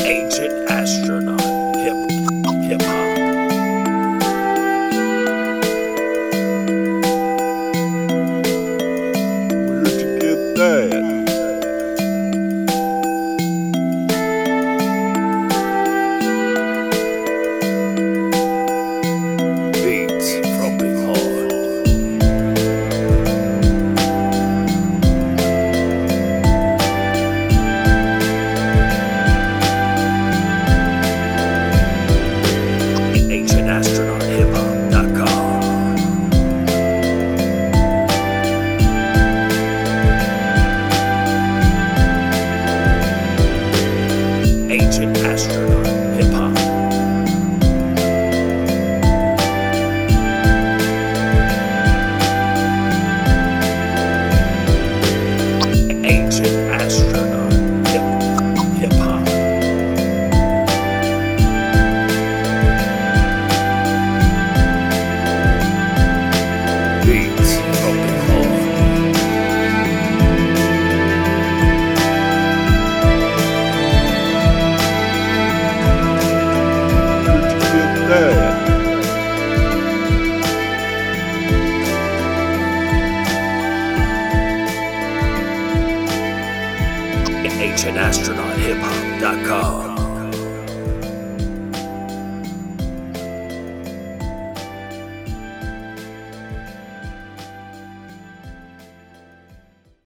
Ancient astronaut, hip hop. Where'd you get that? Beats from behind. AncientAstronautHipHop.com. Ancient Astronaut Hip Hop. Ancient Astronaut Hip Hop. Beats from behind. Where'd you get that? AncientAstronautHipHop.com.